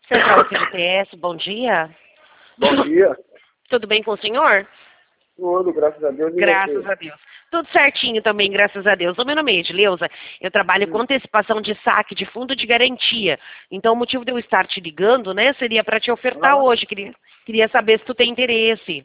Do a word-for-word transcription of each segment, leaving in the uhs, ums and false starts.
Central F G T S, bom dia. Bom dia. Tudo bem com o senhor? Tudo, graças a Deus. E Graças você? a Deus. Tudo certinho também, graças a Deus. O meu nome é Edileuza, eu trabalho com Hum. antecipação de saque de fundo de garantia. Então o motivo de eu estar te ligando, né, seria para te ofertar Ah. hoje. Queria, queria saber se tu tem interesse.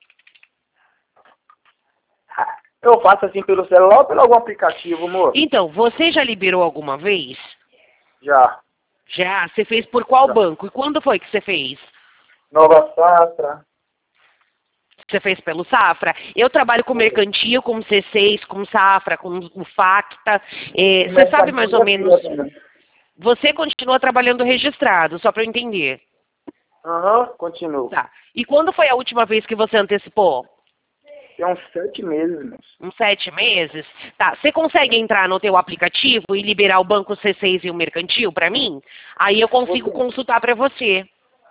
Eu faço assim pelo celular ou pelo algum aplicativo, amor? Então, você já liberou alguma vez? Já. Já? Você fez por qual Já. banco? E quando foi que você fez? Nova Safra. Você fez pelo Safra? Eu trabalho com mercantil, com C seis, com Safra, com o Facta. É, você sabe mais ou menos... Você continua trabalhando registrado, só para eu entender. Aham, continuo. Tá. E quando foi a última vez que você antecipou? Tem uns sete meses, moço. Uns sete meses? Tá. Você consegue entrar no teu aplicativo e liberar o banco C seis e o mercantil para mim? Aí eu consigo Vou consultar para você.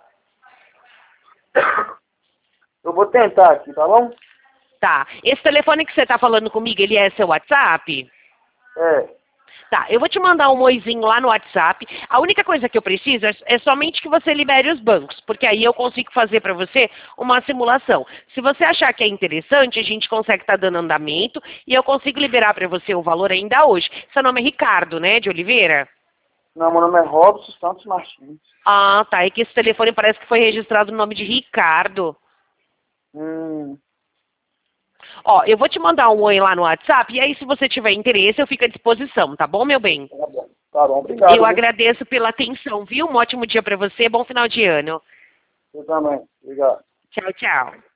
Eu vou tentar aqui, tá bom? Tá. Esse telefone que você tá falando comigo, ele é seu WhatsApp? É. Tá, eu vou te mandar um oizinho lá no WhatsApp. A única coisa que eu preciso é, é somente que você libere os bancos, porque aí eu consigo fazer para você uma simulação. Se você achar que é interessante, a gente consegue estar dando andamento e eu consigo liberar para você o valor ainda hoje. Seu nome é Ricardo, né, de Oliveira? Não, meu nome é Robson Santos Martins. Ah, tá, é que esse telefone parece que foi registrado no nome de Ricardo. Hum. Ó, eu vou te mandar um oi lá no WhatsApp e aí se você tiver interesse eu fico à disposição, tá bom, meu bem? Tá bom. Tá bom, obrigado. Eu viu? agradeço pela atenção, viu? Um ótimo dia para você, bom final de ano. Eu também. Obrigado. Tchau, tchau.